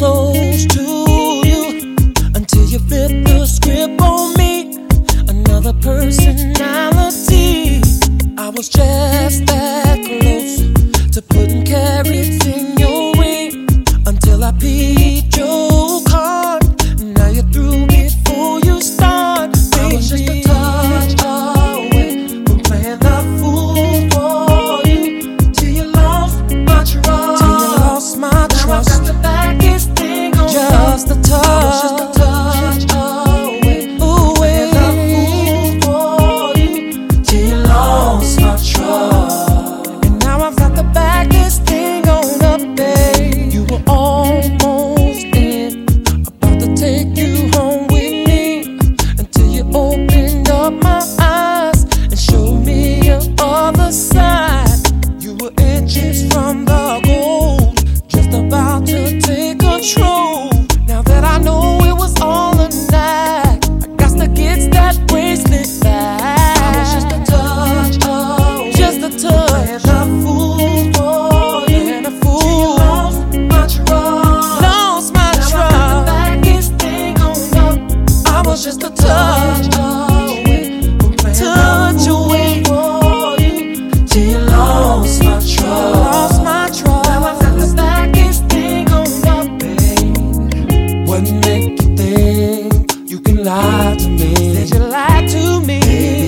close to you until you flip the script on me. Another personality. I was just that close to putting carrots in your ring until I beat your card. Now you're through before you start. Baby. I was just a touch away from playing the fool for you till you lost my trust. Till you lost my trust. Now I've got the baddest thing on just a touch. I was just a touch away. Ooh, playing the fool for you till you lost my trust. And now I've got the baddest thing on up, babe. You were almost in, about to take you home with me, until you opened up my eyes and showed me your other side. You were inches from the goal, just about to take control. Now that I know it was all a night, I got to get that bracelet back. I was just a touch away, just a touch. Playing the fool for you, and a fool. Till you lost my trust. Lost my now trust. I got the baddest thing on up. I was just a touch away from playing touch the fool away for you till you lost my trust. Lost my trust. Now I got the baddest thing on up, babe. What make you think you can lie to me? Did you lie to me?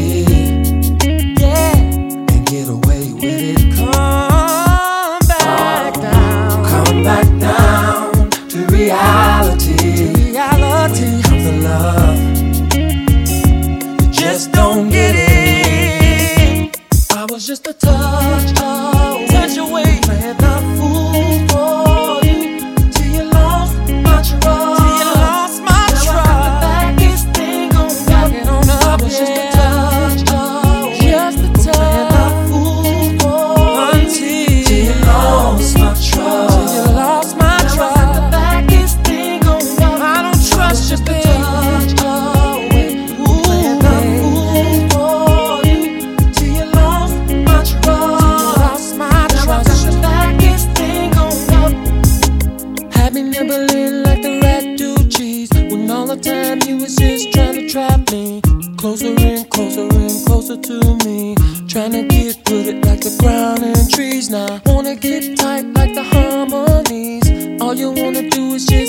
Yeah, and get away with it. Come back down. Come back down to reality. Reality. Here comes the love. You just don't get it. I was just a touch away. Touch away. Playing the fool for you till you lost my trust. Till you lost my trust. Now I got the baddest thing on up. I was just a touch away. Just a touch. Playing the fool for you till you lost my trust. Till you lost my trust. Now I got the baddest thing on up. I don't trust you, babe. Touch away. Playing the fool for you till you lost my trust. Till you lost my trust. Now I got the baddest thing on up. Had me nibbling like the rat do cheese, when all the time you was just trying to trap me. Closer and closer and closer to me, trying to get with it like the ground and trees. Now wanna get tight like the harmonies. All you wanna do is just